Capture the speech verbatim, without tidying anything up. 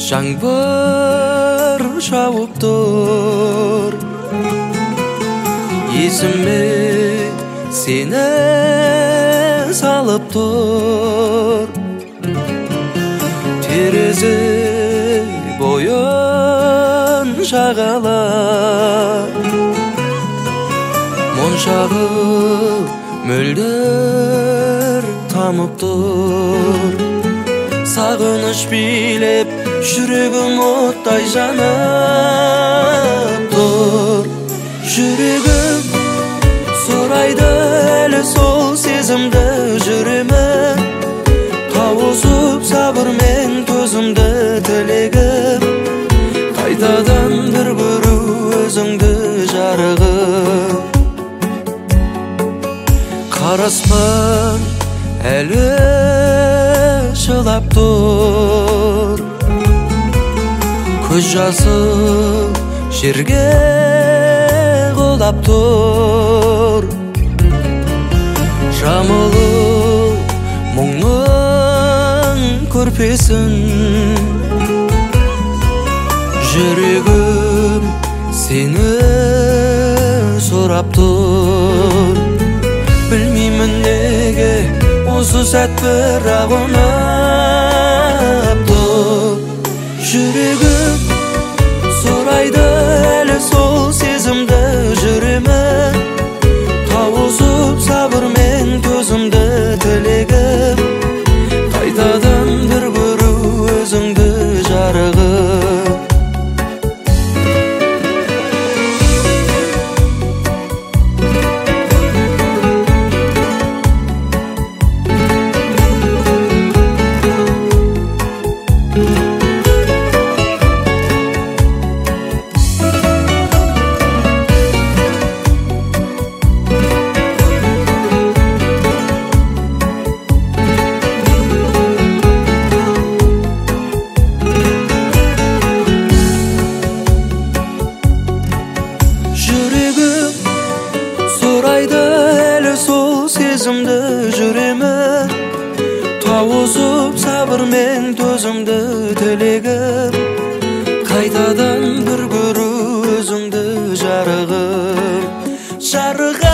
жаңбыр жауып тұр, есіме сені салып тұр. Терезе бойын жағала, моншағы мөлдір тамып тұр. Сағыныш билеп жүрегім оттай жанып тұр. Жүрегім сұрайды әлі сол сезімді, жүремін тауысып сабырмен төзімді тілегім. Қайтадан бір көру өзіңді жарығым. Қараспан әлі жылап тұр, көз жасы жерге құлап тұр. Жамылы мұңның көрпесін, жүрегім сені сұрап тұр. Білмеймін неге осы сәт бірақ ұнап тұр. Жүрегім сұрайды әлі сол сезімді, жүремін тауысып сабырмен төзімді тілегім. Қайтадан бір көру өзіңді жарығым. Сұрайды әлі сол сезімді, жүремін тауысып сабырмен төзімді тілегім. Қайтадан бір көру өзіңді жарығым. Жарығым.